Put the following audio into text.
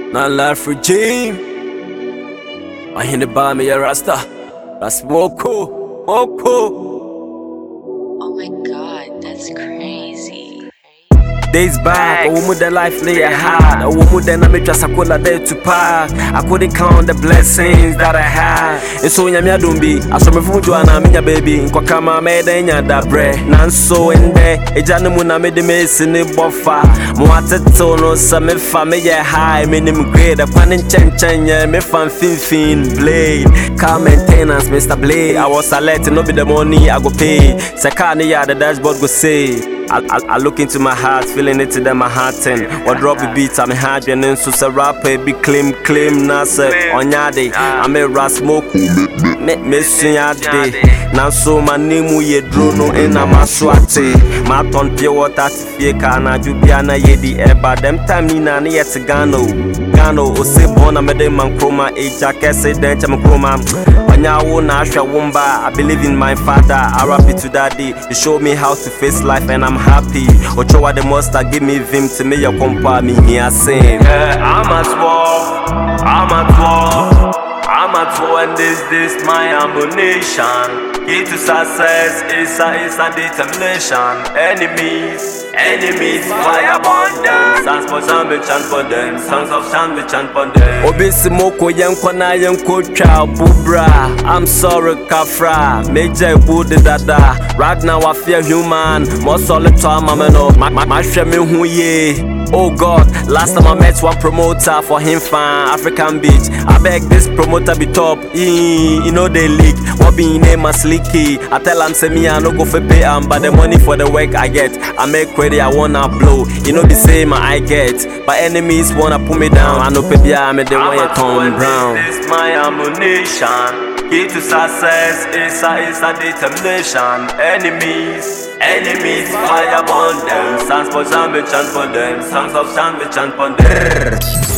Not life regime. I hear the bar me a rasta. That's Moko. Oh my god, that's crazy. Days back, a woman that life lay hard. A woman that I made just a cola day to pass. I couldn't count the blessings that I had. And so Yamia Dumbi, I saw me from Joanna, Minya baby, in Kwakama made da bre. Nanso in there, a janamuna made the mason in buffer. Moateto, some family high, minimum grade, a pan in Chenya, me fan fin blade. Car maintenance, Mr. Blade. I was alerting, no be the money I go pay. Sakani, the dashboard go say. I look into my heart, feeling it to them my heart and what drop the beats I'm hard and then so say rapper be claim nasa onyade I'm a ras smoke me sunyade now so my name we drone in a maswate my ton pure water fie kana jubiana yedi eba them time ni na yet gano o se bona me dem man chroma eja kese den cham chroma onyawo na ahwa womba I believe in my father I rap it to daddy he showed me how to face life and I'm happy Ochoa the monster give me vim to me your compa me here sing I'm at war and this my ammunition key to success is a determination enemies fire upon them songs for some we chant for them songs of sound we chant for them obisi moko yenko na yenko twa bubra I'm sorry kafra meje bude dada right now I feel human more solid time ameno my hwe me hu ye oh God, last time I met one promoter for him fan African beach. I beg this promoter be top. You know they leak. What be name as Slicky? I tell him say me I no go for pay but the money for the work I get. I make credit I wanna blow. You know the same I get. But enemies wanna put me down. I know baby I made the one you turn brown. This is my ammunition. Key to success is a determination. Enemies fire upon them. Songs for some we chant for them. Songs of sound we chant for them.